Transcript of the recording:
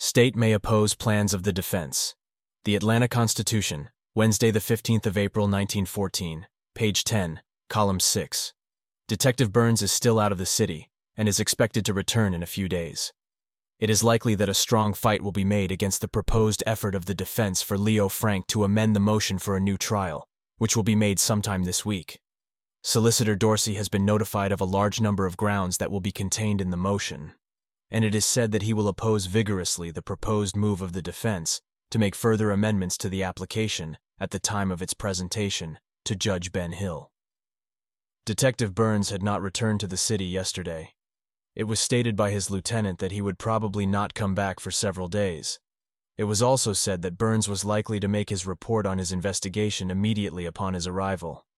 State may oppose plans of the defense. The Atlanta Constitution, Wednesday the 15th of April 1914, page 10, column 6. Detective Burns is still out of the city and is expected to return in a few days. It is likely that a strong fight will be made against the proposed effort of the defense for Leo Frank to amend the motion for a new trial, which will be made sometime this week. Solicitor Dorsey has been notified of a large number of grounds that will be contained in the motion, and it is said that he will oppose vigorously the proposed move of the defense to make further amendments to the application at the time of its presentation to Judge Ben Hill. Detective Burns had not returned to the city yesterday. It was stated by his lieutenant that he would probably not come back for several days. It was also said that Burns was likely to make his report on his investigation immediately upon his arrival.